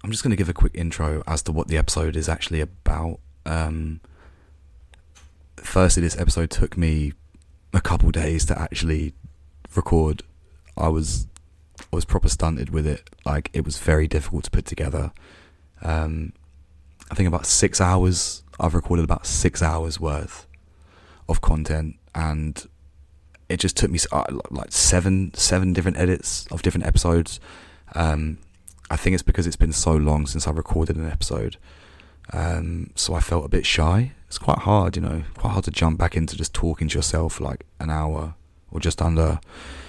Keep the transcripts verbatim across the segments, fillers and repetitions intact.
I'm just going to give a quick intro as to what the episode is actually about. Um, firstly, this episode took me a couple days to actually record. I was I was proper stunted with it. Like, it was very difficult to put together. Um, I think about six hours. I've recorded about six hours worth of content, and it just took me uh, like seven seven different edits of different episodes. Um, I think it's because it's been so long since I recorded an episode. Um, so I felt a bit shy. It's quite hard, you know, quite hard to jump back into just talking to yourself for like an hour or just under.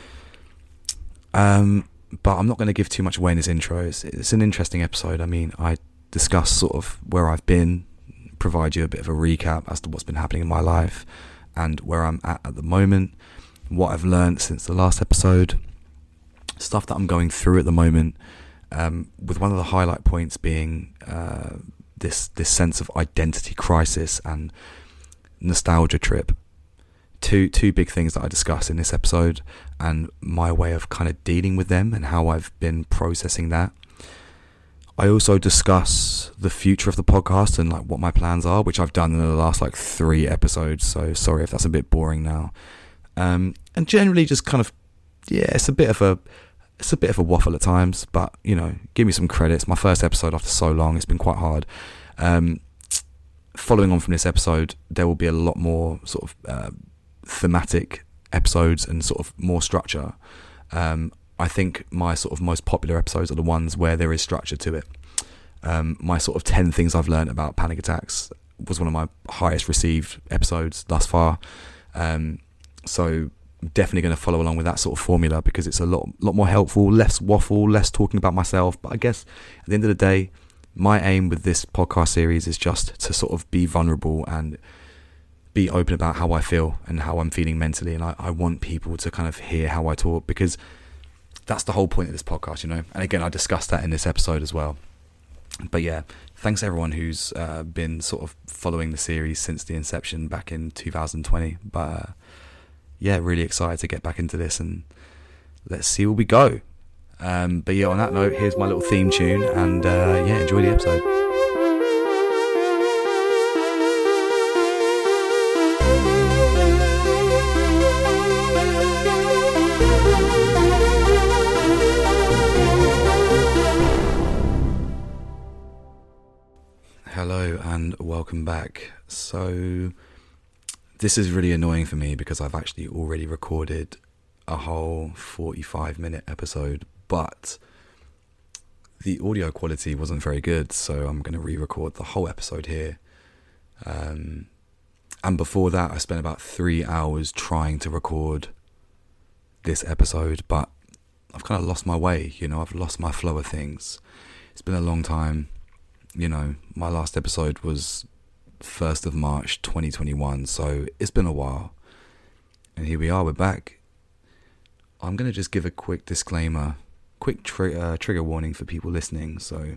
Um, but I'm not going to give too much away in this intro. It's, it's an interesting episode. I mean, I discuss sort of where I've been, provide you a bit of a recap as to what's been happening in my life and where I'm at at the moment, what I've learned since the last episode, stuff that I'm going through at the moment. Um, with one of the highlight points being uh, this this sense of identity crisis and nostalgia trip. Two two big things that I discuss in this episode, and my way of kind of dealing with them and how I've been processing that. I also discuss the future of the podcast and like what my plans are, which I've done in the last like three episodes. So sorry if that's a bit boring now. Um, and generally just kind of, yeah, it's a bit of a It's a bit of a waffle at times, but, you know, give me some credit. It's my first episode after so long. It's been quite hard. Um, following on from this episode, there will be a lot more sort of uh, thematic episodes and sort of more structure. Um, I think my sort of most popular episodes are the ones where there is structure to it. Um, my sort of ten things I've learned about panic attacks was one of my highest received episodes thus far. Um, so... definitely going to follow along with that sort of formula because it's a lot lot more helpful, less waffle, less talking about myself. But I guess at the end of the day, my aim with this podcast series is just to sort of be vulnerable and be open about how I feel and how I'm feeling mentally. And I, I want people to kind of hear how I talk, because that's the whole point of this podcast, you know. And again, I discussed that in this episode as well. But yeah, thanks everyone who's uh, been sort of following the series since the inception back in two thousand twenty. But uh, yeah, really excited to get back into this and let's see where we go. Um, but yeah, on that note, here's my little theme tune, and uh, yeah, enjoy the episode. Hello and welcome back. So this is really annoying for me because I've actually already recorded a whole forty-five minute episode, but the audio quality wasn't very good, so I'm going to re-record the whole episode here. Um, and before that, I spent about three hours trying to record this episode, but I've kind of lost my way, you know, I've lost my flow of things. It's been a long time, you know, my last episode was first of March twenty twenty-one, so it's been a while, and here we are, we're back. I'm going to just give a quick disclaimer, quick tri- uh, trigger warning for people listening. So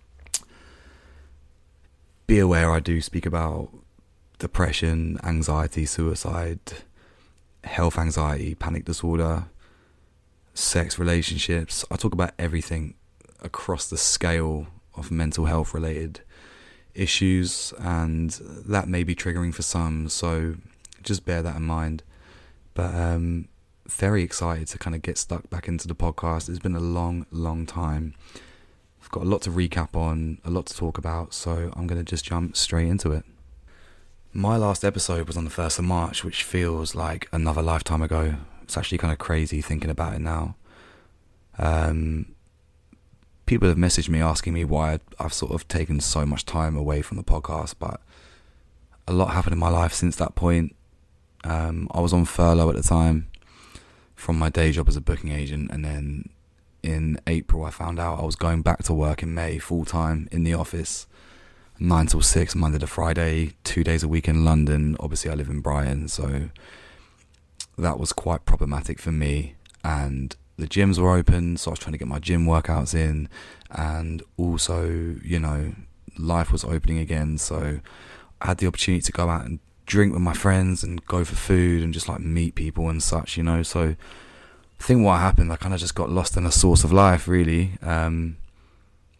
be aware I do speak about depression, anxiety, suicide, health anxiety, panic disorder, sex, relationships. I talk about everything across the scale of mental health related issues, and that may be triggering for some, so just bear that in mind. But um very excited to kind of get stuck back into the podcast. It's been a long long time. I've got a lot to recap on, a lot to talk about, so I'm going to just jump straight into it. My last episode was on the first of March, which feels like another lifetime ago. It's actually kind of crazy thinking about it now. um People have messaged me asking me why I've sort of taken so much time away from the podcast, but a lot happened in my life since that point. Um, I was on furlough at the time from my day job as a booking agent, and then in April I found out I was going back to work in May full time in the office, nine till six, Monday to Friday, two days a week in London. Obviously I live in Brighton, so that was quite problematic for me, and the gyms were open, so I was trying to get my gym workouts in, and also, you know, life was opening again, so I had the opportunity to go out and drink with my friends and go for food and just like meet people and such, you know. So I think what happened, I kind of just got lost in a source of life, really. Um,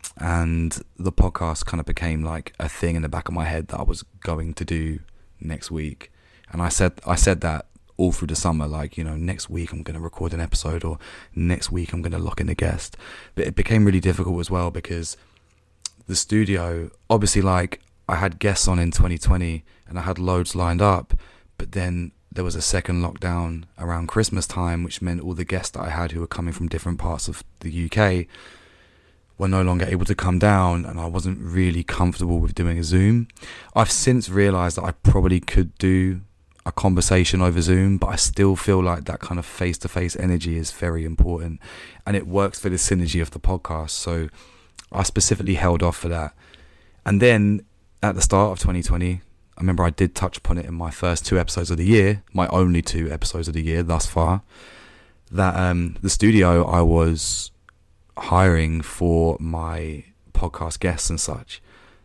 and the podcast kind of became like a thing in the back of my head that I was going to do next week. And I said I said that all through the summer, like, you know, next week I'm going to record an episode, or next week I'm going to lock in a guest. But it became really difficult as well, because the studio, obviously, like, I had guests on in twenty twenty and I had loads lined up, but then there was a second lockdown around Christmas time, which meant all the guests that I had who were coming from different parts of the U K were no longer able to come down, and I wasn't really comfortable with doing a Zoom. I've since realised that I probably could do a conversation over Zoom, but I still feel like that kind of face-to-face energy is very important, and it works for the synergy of the podcast. So I specifically held off for that. And then at the start of twenty twenty, I remember I did touch upon it in my first two episodes of the year, my only two episodes of the year thus far, that um, the studio I was hiring for my podcast guests and such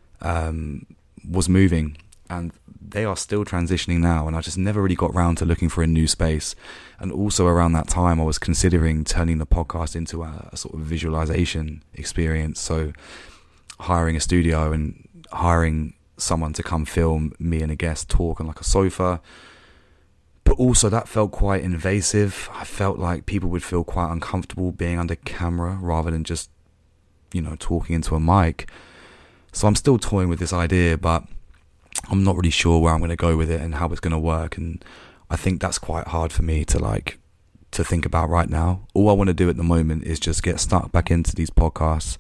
um, was moving, and they are still transitioning now, and I just never really got round to looking for a new space. And also around that time I was considering turning the podcast into a, a sort of visualization experience, so hiring a studio and hiring someone to come film me and a guest talk on like a sofa. But also that felt quite invasive. I felt like people would feel quite uncomfortable being under camera rather than just, you know, talking into a mic. So I'm still toying with this idea, but I'm not really sure where I'm going to go with it and how it's going to work. And I think that's quite hard for me to like to think about right now. All I want to do at the moment is just get stuck back into these podcasts,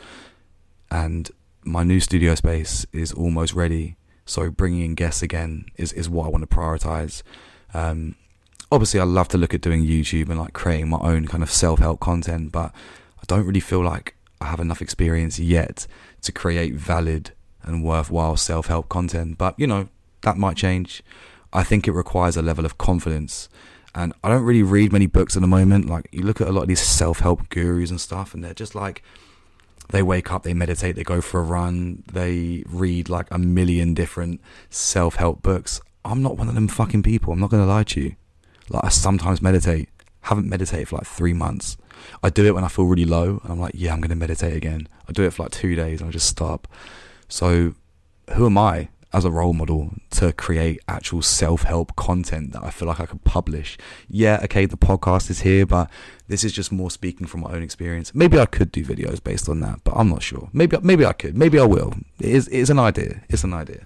and my new studio space is almost ready. So bringing in guests again is, is what I want to prioritize. Um, obviously I love to look at doing YouTube and like creating my own kind of self-help content, but I don't really feel like I have enough experience yet to create valid and worthwhile self-help content. But you know, that might change. I think it requires a level of confidence, and I don't really read many books at the moment. Like, you look at a lot of these self-help gurus and stuff, and they're just like, they wake up, they meditate, they go for a run, they read like a million different self-help books. I'm not one of them fucking people. I'm not going to lie to you. Like, I sometimes meditate. Haven't meditated for like three months. I do it when I feel really low, and I'm like, yeah, I'm going to meditate again. I do it for like two days and I just stop. So who am I as a role model to create actual self-help content that I feel like I could publish? Yeah, okay, the podcast is here, but this is just more speaking from my own experience. Maybe I could do videos based on that, but I'm not sure. Maybe maybe I could. Maybe I will. It is, it is an idea. It's an idea.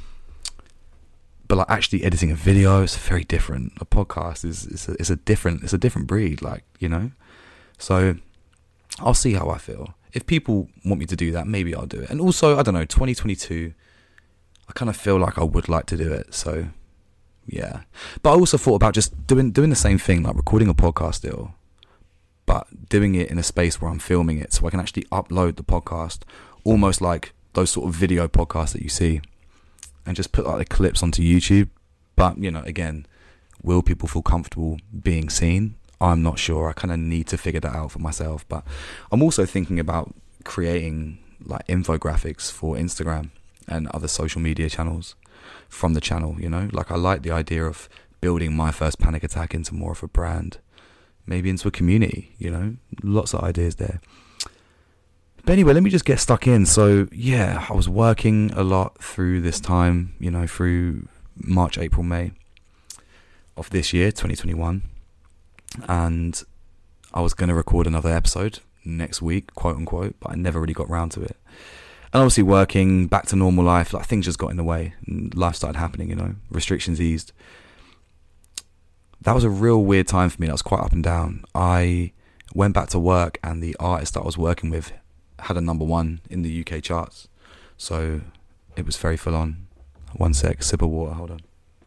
But like actually editing a video is very different. A podcast is is a, is a different it's a different breed, like, you know. So I'll see how I feel. If people want me to do that, maybe I'll do it. And also, I don't know, twenty twenty-two, I kind of feel like I would like to do it. So yeah. But I also thought about just doing doing the same thing, like recording a podcast still, but doing it in a space where I'm filming it, so I can actually upload the podcast, almost like those sort of video podcasts that you see, and just put like the clips onto YouTube. But, you know, again, will people feel comfortable being seen? I'm not sure. I kind of need to figure that out for myself. But I'm also thinking about creating like infographics for Instagram and other social media channels from the channel, you know. Like, I like the idea of building My First Panic Attack into more of a brand, maybe into a community, you know. Lots of ideas there. But anyway, let me just get stuck in. So yeah, I was working a lot through this time, you know, through March, April, May of this year, twenty twenty-one. And I was going to record another episode next week, quote unquote, but I never really got round to it. And obviously working, back to normal life, like things just got in the way and life started happening, you know, restrictions eased. That was a real weird time for me. That was quite up and down. I went back to work and the artist that I was working with had a number one in the U K charts. So it was very full on. One sec, sip of water, hold on.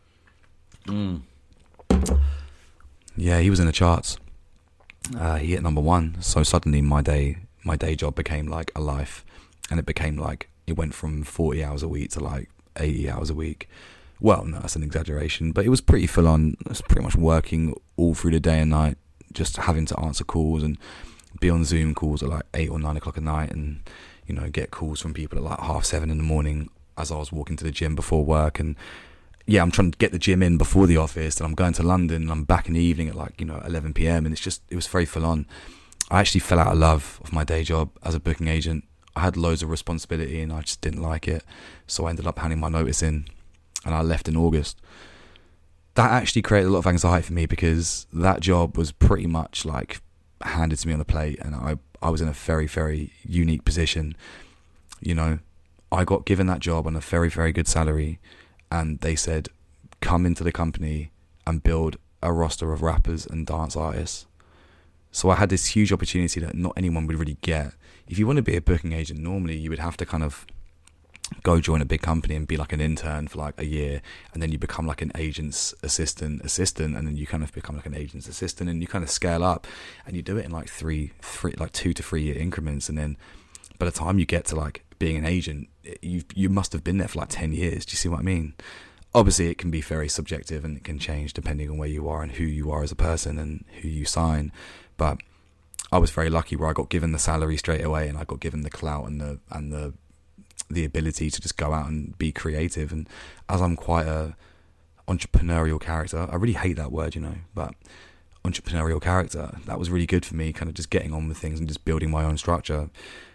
Mm. Yeah, he was in the charts. Uh, he hit number one. So suddenly my day, my day job became like a life, and it became like, it went from forty hours a week to like eighty hours a week. Well, no, that's an exaggeration, but it was pretty full on. I was pretty much working all through the day and night, just having to answer calls and be on Zoom calls at like eight or nine o'clock at night, and, you know, get calls from people at like half seven in the morning as I was walking to the gym before work. And yeah, I'm trying to get the gym in before the office, and I'm going to London, and I'm back in the evening at like, you know, eleven p.m. and it's just, it was very full on. I actually fell out of love of my day job as a booking agent I had loads of responsibility and I just didn't like it. So I ended up handing my notice in and I left in August. That actually created a lot of anxiety for me because that job was pretty much like handed to me on a plate, and I, I was in a very, very unique position. You know, I got given that job on a very, very good salary, and they said, come into the company and build a roster of rappers and dance artists. So I had this huge opportunity that not anyone would really get. If you want to be a booking agent, normally you would have to kind of go join a big company and be like an intern for like a year, and then you become like an agent's assistant assistant and then you kind of become like an agent's assistant, and you kind of scale up, and you do it in like three three like two to three year increments, and then by the time you get to like being an agent, you you must have been there for like ten years. Do you see what I mean? Obviously it can be very subjective and it can change depending on where you are and who you are as a person and who you sign, but I was very lucky where I got given the salary straight away, and I got given the clout and the and the the ability to just go out and be creative. And as I'm quite a entrepreneurial character, I really hate that word, you know, but entrepreneurial character, that was really good for me, kind of just getting on with things and just building my own structure.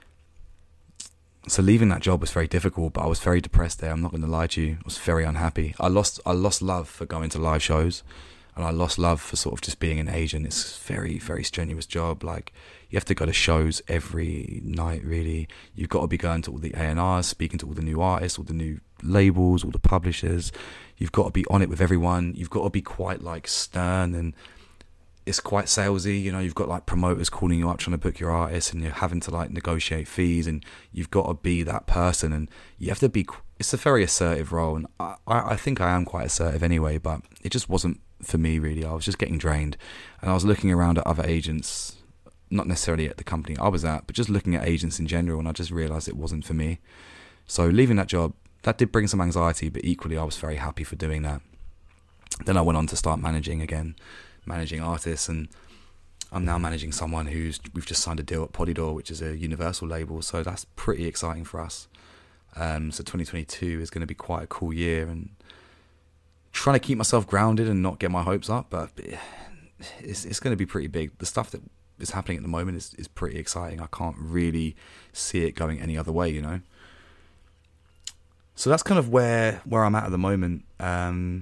So leaving that job was very difficult, but I was very depressed there. I'm not going to lie to you. I was very unhappy. I lost I lost love for going to live shows, and I lost love for sort of just being an agent. It's a very, very strenuous job. Like, you have to go to shows every night, really. You've got to be going to all the A and Rs, speaking to all the new artists, all the new labels, all the publishers. You've got to be on it with everyone. You've got to be quite, like, stern, and it's quite salesy. You know, you've got, like, promoters calling you up trying to book your artists, and you're having to, like, negotiate fees, and you've got to be that person, and you have to be... It's a very assertive role, and I, I think I am quite assertive anyway, but it just wasn't for me, really. I was just getting drained, and I was looking around at other agents, not necessarily at the company I was at, but just looking at agents in general, and I just realised it wasn't for me. So leaving that job, that did bring some anxiety, but equally I was very happy for doing that. Then I went on to start managing again, managing artists, and I'm now managing someone who's, we've just signed a deal at Polydor, which is a Universal label, so that's pretty exciting for us. Um, so twenty twenty-two is going to be quite a cool year, and trying to keep myself grounded and not get my hopes up, but it's, it's going to be pretty big. The stuff that is happening at the moment is, is pretty exciting. I can't really see it going any other way, you know. So that's kind of where where I'm at at the moment. Um,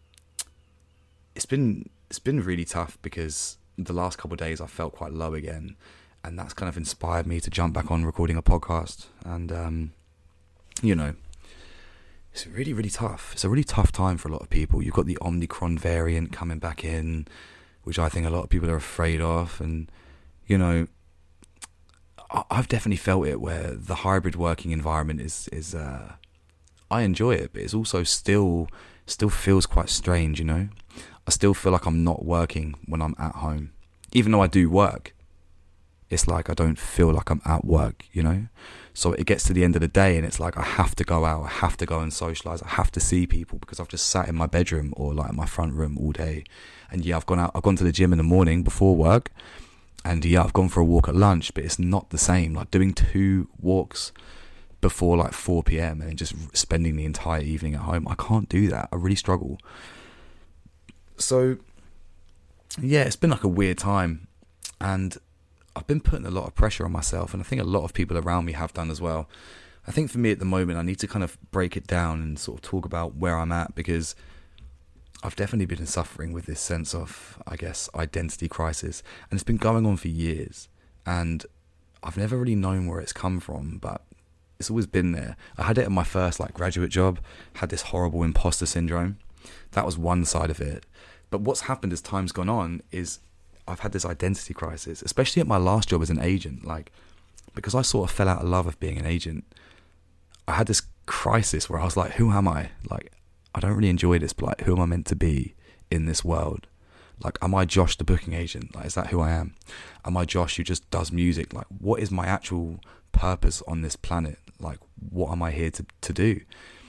it's been it's been really tough because the last couple of days I felt quite low again, and that's kind of inspired me to jump back on recording a podcast. And um, you know, it's really really tough. It's a really tough time for a lot of people. You've got the Omicron variant coming back in, which I think a lot of people are afraid of, and you know, I've definitely felt it where the hybrid working environment is is uh, I enjoy it, but it's also still still feels quite strange, you know. I still feel like I'm not working when I'm at home, even though I do work. It's like I don't feel like I'm at work, you know. So it gets to the end of the day, and it's like I have to go out, I have to go and socialise, I have to see people because I've just sat in my bedroom or like in my front room all day. And yeah, I've gone out, I've gone to the gym in the morning before work. And yeah, I've gone for a walk at lunch, but it's not the same. Like doing two walks before like four p.m. and then just spending the entire evening at home, I can't do that. I really struggle. So yeah, it's been like a weird time, and I've been putting a lot of pressure on myself, and I think a lot of people around me have done as well. I think for me at the moment, I need to kind of break it down and sort of talk about where I'm at, because I've definitely been suffering with this sense of, I guess, identity crisis, and it's been going on for years, and I've never really known where it's come from, but it's always been there. I had it at my first like graduate job, had this horrible imposter syndrome. That was one side of it. But what's happened as time's gone on is I've had this identity crisis, especially at my last job as an agent, like, because I sort of fell out of love of being an agent. I had this crisis where I was like, who am I? Like, I don't really enjoy this, but like, who am I meant to be in this world? Like, am I Josh the booking agent? Like, is that who I am? Am I Josh who just does music? Like, what is my actual purpose on this planet? Like, what am I here to, to do?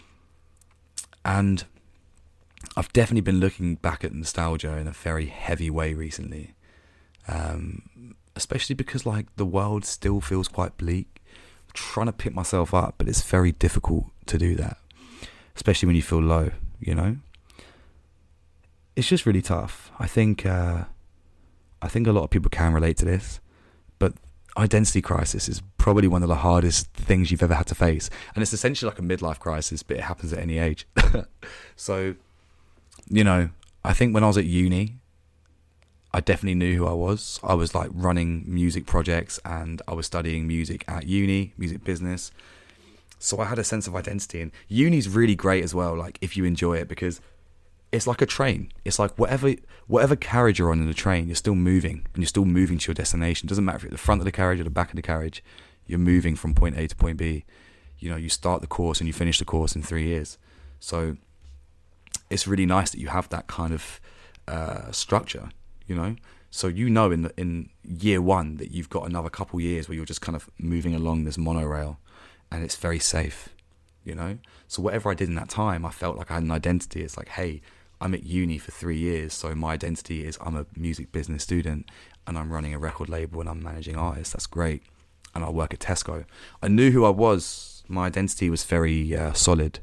And I've definitely been looking back at nostalgia in a very heavy way recently. Um, especially because like the world still feels quite bleak. I'm trying to pick myself up, but it's very difficult to do that. Especially when you feel low, you know? It's just really tough. I think uh, I think a lot of people can relate to this, but identity crisis is probably one of the hardest things you've ever had to face. And it's essentially like a midlife crisis, but it happens at any age. So, you know, I think when I was at uni, I definitely knew who I was. I was like running music projects and I was studying music at uni, music business. So I had a sense of identity, and uni's really great as well, like if you enjoy it, because it's like a train. It's like whatever whatever carriage you're on in the train, you're still moving, and you're still moving to your destination. It doesn't matter if you're at the front of the carriage or the back of the carriage, you're moving from point A to point B. You know, you start the course and you finish the course in three years. So it's really nice that you have that kind of uh, structure, you know. So you know in the, in year one that you've got another couple years where you're just kind of moving along this monorail, and it's very safe, you know. So whatever I did in that time, I felt like I had an identity. It's like, hey, I'm at uni for three years, so my identity is I'm a music business student and I'm running a record label and I'm managing artists. That's great. And I work at Tesco. I knew who I was. My identity was very uh, solid.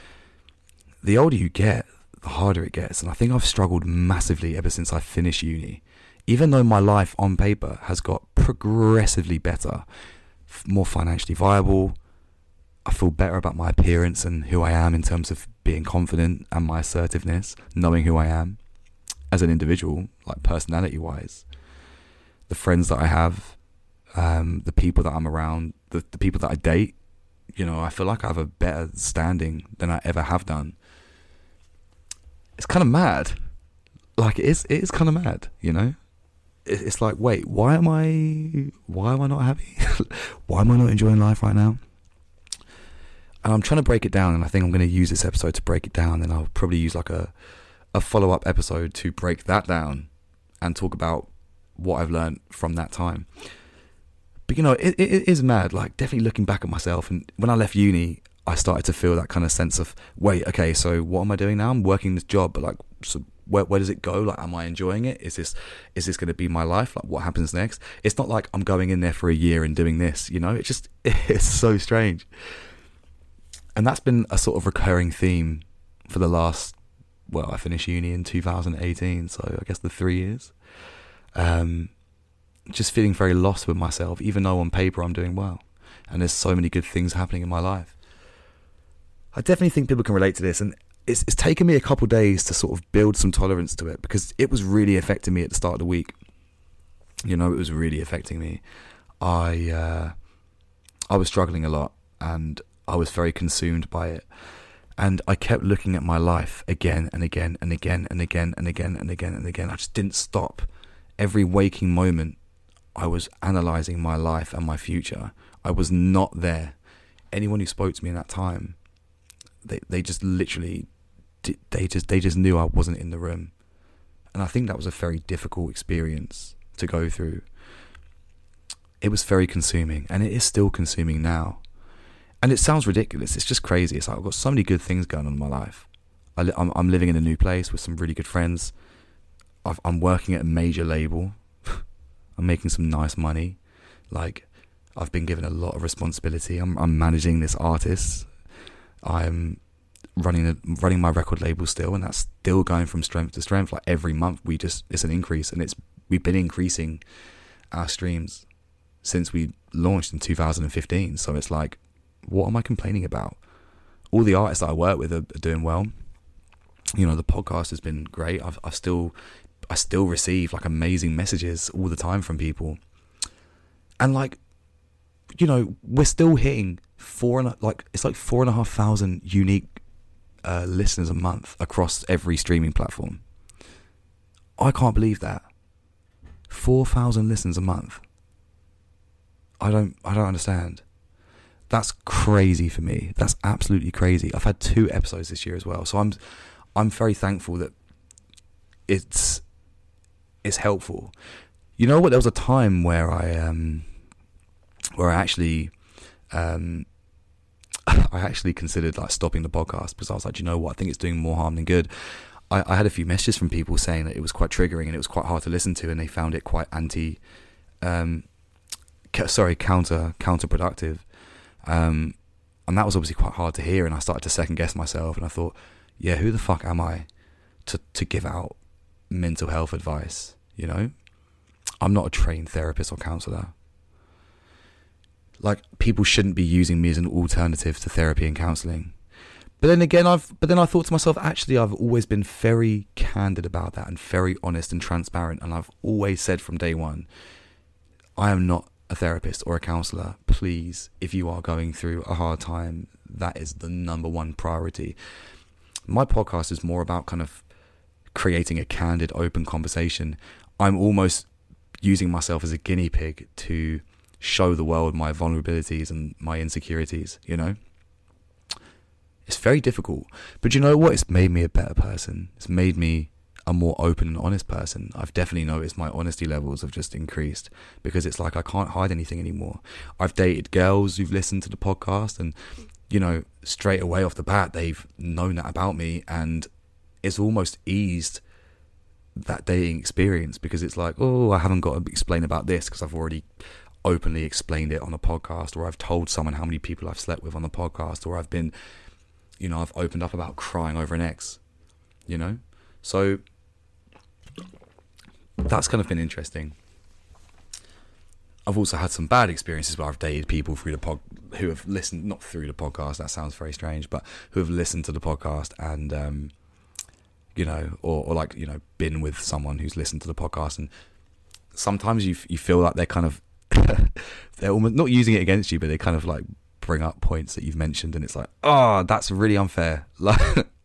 The older you get, the harder it gets. And I think I've struggled massively ever since I finished uni. Even though my life on paper has got progressively better, more financially viable, I feel better about my appearance and who I am in terms of being confident and my assertiveness, knowing who I am as an individual, like personality-wise. The friends that I have, um, the people that I'm around, the, the people that I date, you know, I feel like I have a better standing than I ever have done. It's kind of mad. Like, it is, it is kind of mad, you know? It, it's like, wait, why am I, why am I not happy? Why am I not enjoying life right now? And I'm trying to break it down, and I think I'm going to use this episode to break it down, and I'll probably use like a, a follow-up episode to break that down and talk about what I've learned from that time. But, you know, it, it is mad, like definitely looking back at myself. And when I left uni, I started to feel that kind of sense of, wait, okay, so what am I doing now? I'm working this job, but like, so where, where does it go? Like, am I enjoying it? Is this, is this going to be my life? Like, what happens next? It's not like I'm going in there for a year and doing this, you know, it just, it's so strange. And that's been a sort of recurring theme for the last, well, I finished uni in two thousand eighteen, so I guess the three years. Um, just feeling very lost with myself, even though on paper I'm doing well. And there's so many good things happening in my life. I definitely think people can relate to this. And it's, it's taken me a couple of days to sort of build some tolerance to it, because it was really affecting me at the start of the week. You know, it was really affecting me. I, uh, I was struggling a lot, and I was very consumed by it, and I kept looking at my life again and again and again and again and again and again and again. I just didn't stop. Every waking moment, I was analysing my life and my future. I was not there. Anyone who spoke to me in that time, they they just literally, they just they just knew I wasn't in the room, and I think that was a very difficult experience to go through. It was very consuming, and it is still consuming now. And it sounds ridiculous. It's just crazy. It's like I've got so many good things going on in my life. I li- I'm, I'm living in a new place with some really good friends. I've, I'm working at a major label. I'm making some nice money. Like, I've been given a lot of responsibility. I'm, I'm managing this artist. I'm running a, running my record label still, and that's still going from strength to strength. Like every month, we just it's an increase, and it's we've been increasing our streams since we launched in two thousand fifteen. So it's like, what am I complaining about? All the artists that I work with are, are doing well. You know, the podcast has been great. I've, I've still, I still receive like amazing messages all the time from people, and like, you know, we're still hitting four and like it's like four and a half thousand unique uh, listeners a month across every streaming platform. I can't believe that. Four thousand listeners a month. I don't, I don't understand. That's crazy for me. That's absolutely crazy. I've had two episodes this year as well, so I'm, I'm very thankful that it's, it's helpful. You know what? There was a time where I, um, where I actually, um, I actually considered like stopping the podcast, because I was like, you know what? I think it's doing more harm than good. I, I had a few messages from people saying that it was quite triggering and it was quite hard to listen to, and they found it quite anti, um, ca- sorry, counter counterproductive. Um, and that was obviously quite hard to hear, and I started to second guess myself, and I thought, yeah, who the fuck am I to, to give out mental health advice? You know, I'm not a trained therapist or counsellor. like people shouldn't be using me as an alternative to therapy and counselling. But then again, I've but then I thought to myself, actually, I've always been very candid about that and very honest and transparent. And I've always said from day one, I am not a therapist or a counsellor. Please, if you are going through a hard time, that is the number one priority. My podcast is more about kind of creating a candid, open conversation. I'm almost using myself as a guinea pig to show the world my vulnerabilities and my insecurities, you know? It's very difficult. But you know what? It's made me a better person. It's made me a more open and honest person. I've definitely noticed my honesty levels have just increased because it's like I can't hide anything anymore. I've dated girls who've listened to the podcast and, you know, straight away off the bat, they've known that about me, and it's almost eased that dating experience because it's like, oh, I haven't got to explain about this because I've already openly explained it on a podcast, or I've told someone how many people I've slept with on the podcast, or I've been, you know, I've opened up about crying over an ex, you know? So that's kind of been interesting. I've also had some bad experiences where I've dated people through the pod who have listened, not through the podcast, that sounds very strange, but who have listened to the podcast and, um, you know, or, or like, you know, been with someone who's listened to the podcast, and sometimes you you feel like they're kind of, they're almost not using it against you, but they kind of like bring up points that you've mentioned, and it's like, oh, that's really unfair. Like,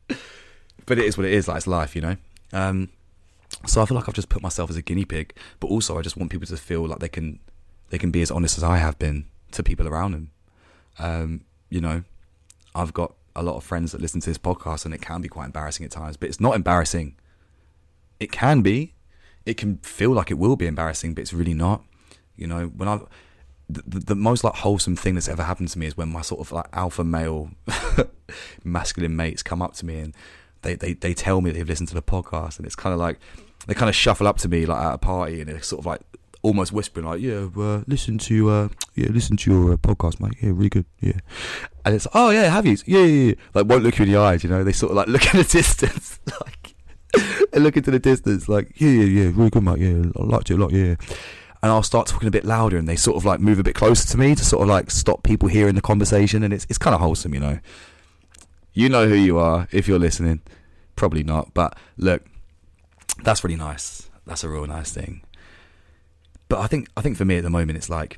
but it is what it is. Like, it's life, you know. Um, so I feel like I've just put myself as a guinea pig, but also I just want people to feel like they can they can be as honest as I have been to people around them. Um, you know, I've got a lot of friends that listen to this podcast, and it can be quite embarrassing at times, but it's not embarrassing. It can be. It can feel like it will be embarrassing, but it's really not. You know, when I've The, the, the most like wholesome thing that's ever happened to me is when my sort of like alpha male masculine mates come up to me and they, they, they tell me they've listened to the podcast, and it's kind of like they kind of shuffle up to me like at a party, and they're sort of like almost whispering like, yeah, uh, listen to uh, yeah, listen to your uh, podcast, mate. Yeah, really good. Yeah, and it's oh yeah, have you? Yeah, yeah, yeah. Like won't look you in the eyes, you know. They sort of like look in the distance, like they look into the distance, like yeah, yeah, yeah, really good, mate. Yeah, I liked it a lot. Yeah. And I'll start talking a bit louder, and they sort of like move a bit closer to me to sort of like stop people hearing the conversation, and it's it's kind of wholesome, you know. You know who you are if you're listening. Probably not, but look, that's really nice. That's a real nice thing. But I think I think for me at the moment, it's like,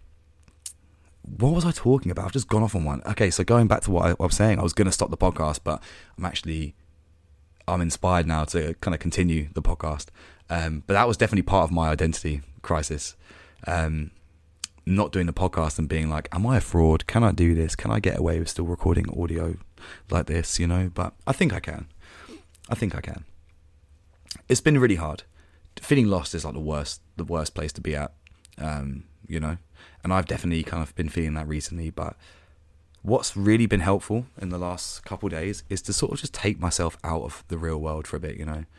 what was I talking about? I've just gone off on one. Okay, so going back to what I, what I was saying, I was going to stop the podcast, but I'm actually I'm inspired now to kind of continue the podcast. Um, but that was definitely part of my identity crisis. Um, not doing the podcast and being like, am I a fraud? Can I do this? Can I get away with still recording audio like this, you know? But I think I can. I think I can. It's been really hard. Feeling lost is like the worst, the worst place to be at, um, you know? And I've definitely kind of been feeling that recently, but what's really been helpful in the last couple of days is to sort of just take myself out of the real world for a bit, you know?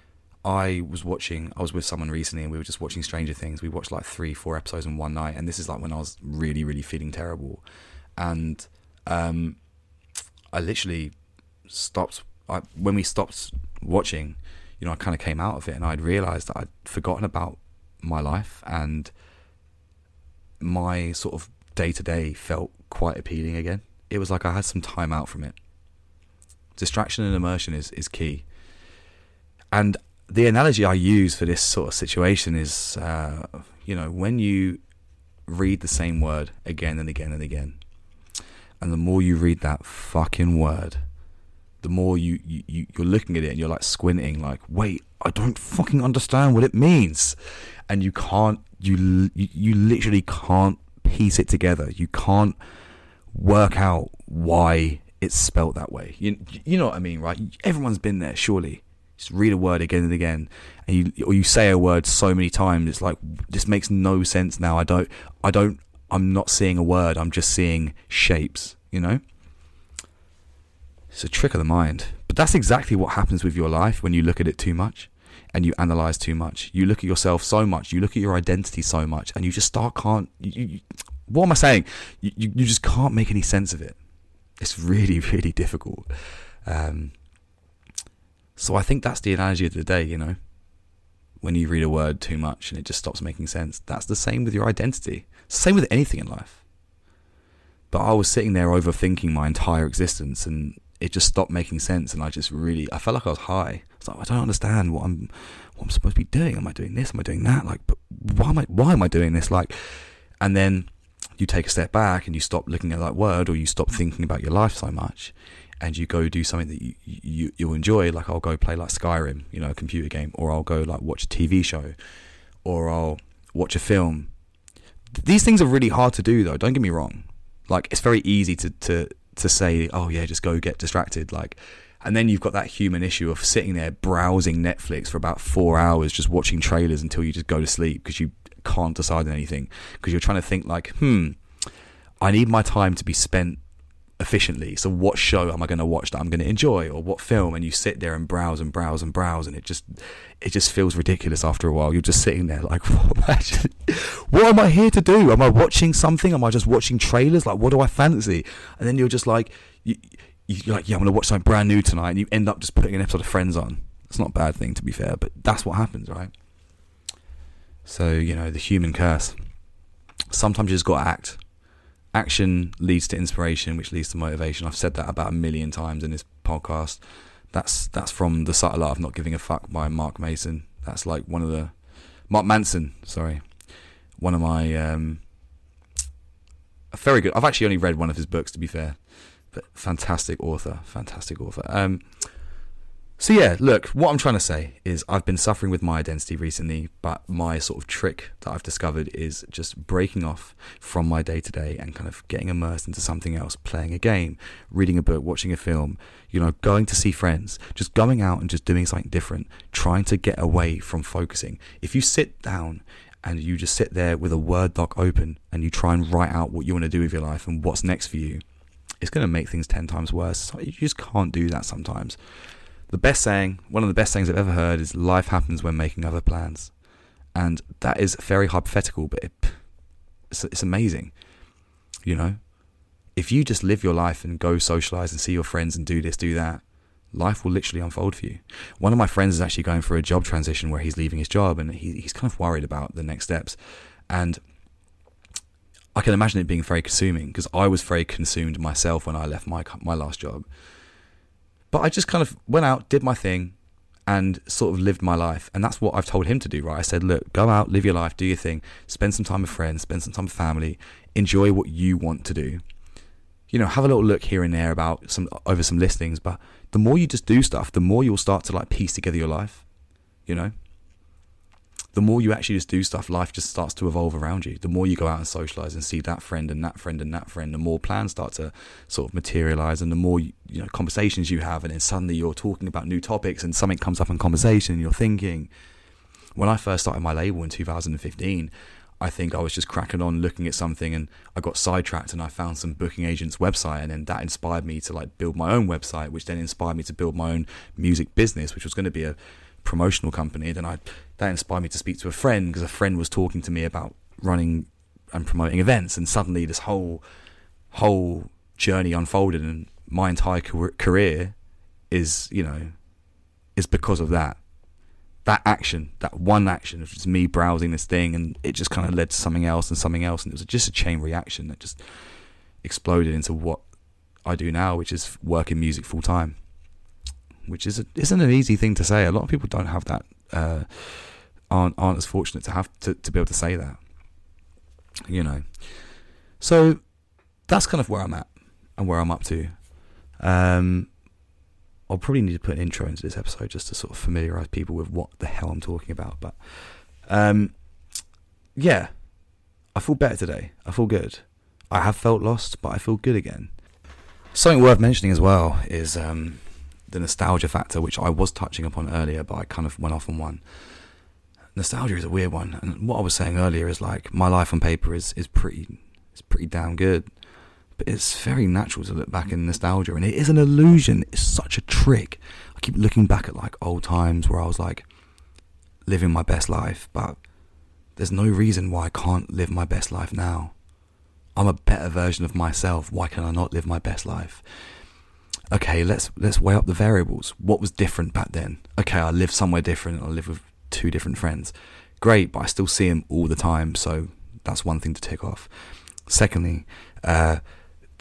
I was watching, I was with someone recently and we were just watching Stranger Things. We watched like three, four episodes in one night. And this is like when I was really, really feeling terrible. And um, I literally stopped, I, when we stopped watching, you know, I kind of came out of it and I'd realised that I'd forgotten about my life, and my sort of day-to-day felt quite appealing again. It was like I had some time out from it. Distraction and immersion is, is key. And the analogy I use for this sort of situation is, uh, you know, when you read the same word again and again and again, and the more you read that fucking word, the more you, you, you, you're looking at it and you're like squinting, like, wait, I don't fucking understand what it means. And you can't, you, you, you literally can't piece it together. You can't work out why it's spelt that way. You, you know what I mean, right? Everyone's been there, surely. Just read a word again and again, and you or you say a word so many times, it's like, this makes no sense now. I don't, I don't, I'm not seeing a word. I'm just seeing shapes, you know? It's a trick of the mind. But that's exactly what happens with your life when you look at it too much and you analyze too much. You look at yourself so much, you look at your identity so much, and you just start can't, you, you, what am I saying? You, you, you just can't make any sense of it. It's really, really difficult. Um, So I think that's the analogy of the day, you know, when you read a word too much and it just stops making sense. That's the same with your identity. It's the same with anything in life. But I was sitting there overthinking my entire existence, and it just stopped making sense. And I just really, I felt like I was high. It's like, I don't understand what I'm, what I'm supposed to be doing. Am I doing this? Am I doing that? Like, but why am I, why am I doing this? Like, and then you take a step back and you stop looking at that word, or you stop thinking about your life so much, and you go do something that you, you you'll enjoy. Like, I'll go play like Skyrim, you know, a computer game, or I'll go like watch a T V show, or I'll watch a film. These things are really hard to do, though. Don't get me wrong. Like, it's very easy to to to say, oh yeah, just go get distracted. Like, and then you've got that human issue of sitting there browsing Netflix for about four hours, just watching trailers until you just go to sleep because you can't decide on anything, because you're trying to think like, hmm, I need my time to be spent efficiently. So what show am I going to watch that I'm going to enjoy, or what film? And you sit there and browse and browse and browse, and it just it just feels ridiculous after a while. You're just sitting there like, what am I, actually, what am I here to do? Am I watching something? Am I just watching trailers? Like, what do I fancy? And then you're just like, you, you're like, yeah, I'm going to watch something brand new tonight, and you end up just putting an episode of Friends on. It's not a bad thing, to be fair, but that's what happens, right? So, you know, the human curse. Sometimes you just got to act. Action leads to inspiration, which leads to motivation. I've said that about a million times in this podcast. That's that's from The Subtle Art of Not Giving a Fuck by Mark Mason. That's like one of the... Mark Manson, sorry. One of my... Um, very good... I've actually only read one of his books, to be fair. But fantastic author. Fantastic author. Um, so yeah, look, what I'm trying to say is I've been suffering with my identity recently, but my sort of trick that I've discovered is just breaking off from my day-to-day and kind of getting immersed into something else, playing a game, reading a book, watching a film, you know, going to see friends, just going out and just doing something different, trying to get away from focusing. If you sit down and you just sit there with a Word doc open and you try and write out what you want to do with your life and what's next for you, it's going to make things ten times worse. So you just can't do that sometimes. The best saying, one of the best sayings I've ever heard is, life happens when making other plans. And that is very hypothetical, but it, it's, it's amazing. You know, if you just live your life and go socialize and see your friends and do this, do that, life will literally unfold for you. One of my friends is actually going for a job transition where he's leaving his job, and he, he's kind of worried about the next steps. And I can imagine it being very consuming, because I was very consumed myself when I left my my last job. But I just kind of went out, did my thing, and sort of lived my life. And that's what I've told him to do, right? I said, look, go out, live your life, do your thing, spend some time with friends, spend some time with family, enjoy what you want to do. You know, have a little look here and there about some over some listings. But the more you just do stuff, the more you'll start to like piece together your life, you know? The more you actually just do stuff, life just starts to evolve around you. The more you go out and socialize and see that friend and that friend and that friend, the more plans start to sort of materialize, and the more, you know, conversations you have, and then suddenly you're talking about new topics and something comes up in conversation and you're thinking. When I first started my label in two thousand fifteen, I think I was just cracking on looking at something, and I got sidetracked and I found some booking agent's website, and then that inspired me to like build my own website, which then inspired me to build my own music business, which was going to be a promotional company. Then I that inspired me to speak to a friend, because a friend was talking to me about running and promoting events, and suddenly this whole whole journey unfolded, and my entire career is, you know, is because of that that action, that one action of just me browsing this thing, and it just kind of led to something else and something else, and it was just a chain reaction that just exploded into what I do now, which is work in music full time. Which is a, isn't an easy thing to say. A lot of people don't have that, uh, aren't aren't as fortunate to have to, to be able to say that, you know. So that's kind of where I'm at and where I'm up to. Um, I'll probably need to put an intro into this episode just to sort of familiarise people with what the hell I'm talking about. But um, yeah, I feel better today. I feel good. I have felt lost, but I feel good again. Something worth mentioning as well is um, the nostalgia factor, which I was touching upon earlier, but I kind of went off on one. Nostalgia is a weird one, and what I was saying earlier is like my life on paper is is pretty it's pretty damn good, but it's very natural to look back in nostalgia, and it is an illusion. It's such a trick. I keep looking back at like old times where I was like living my best life, but there's no reason why I can't live my best life now. I'm a better version of myself. Why can I not live my best life? Okay, let's let's weigh up the variables. What was different back then? Okay, I live somewhere different. I live with two different friends. Great, but I still see them all the time, so that's one thing to tick off. Secondly, uh,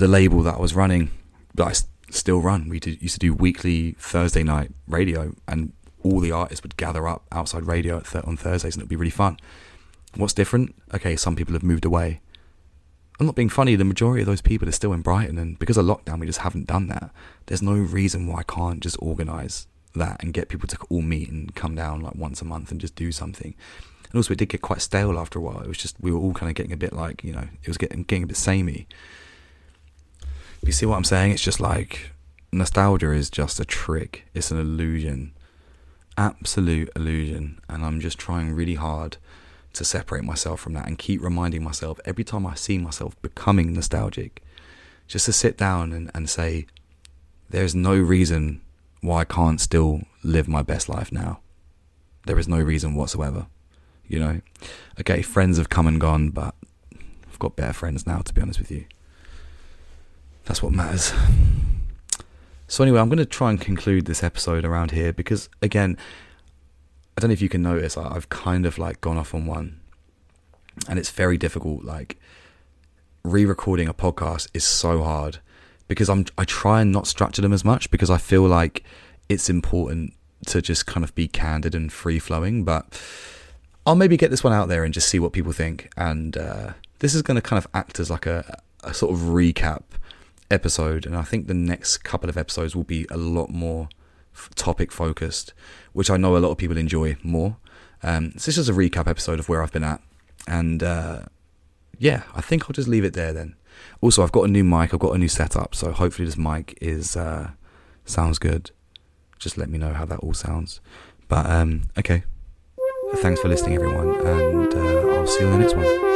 the label that I was running, that I s- still run. We did, used to do weekly Thursday night radio, and all the artists would gather up outside radio at th- on Thursdays, and it'd be really fun. What's different? Okay, some people have moved away. I'm not being funny, the majority of those people are still in Brighton, and because of lockdown we just haven't done that. There's no reason why I can't just organise that and get people to all meet and come down like once a month and just do something. And also it did get quite stale after a while. It was just, we were all kind of getting a bit like, you know, it was getting getting a bit samey. But you see what I'm saying? It's just like, nostalgia is just a trick. It's an illusion. Absolute illusion. And I'm just trying really hard to separate myself from that and keep reminding myself every time I see myself becoming nostalgic, just to sit down and, and say, there's no reason why I can't still live my best life now. There is no reason whatsoever, you know. Okay, friends have come and gone, but I've got better friends now, to be honest with you. That's what matters. So anyway, I'm going to try and conclude this episode around here because, again, I don't know if you can notice, I've kind of like gone off on one, and it's very difficult. Like, re-recording a podcast is so hard because I'm I try and not structure them as much because I feel like it's important to just kind of be candid and free flowing. But I'll maybe get this one out there and just see what people think. And uh, this is going to kind of act as like a, a sort of recap episode, and I think the next couple of episodes will be a lot more topic focused, which I know a lot of people enjoy more. Um, so this is a recap episode of where I've been at, and uh, yeah, I think I'll just leave it there then. Also, I've got a new mic, I've got a new setup, so hopefully this mic is uh, sounds good. Just let me know how that all sounds. But um, okay, thanks for listening, everyone, and uh, I'll see you in the next one.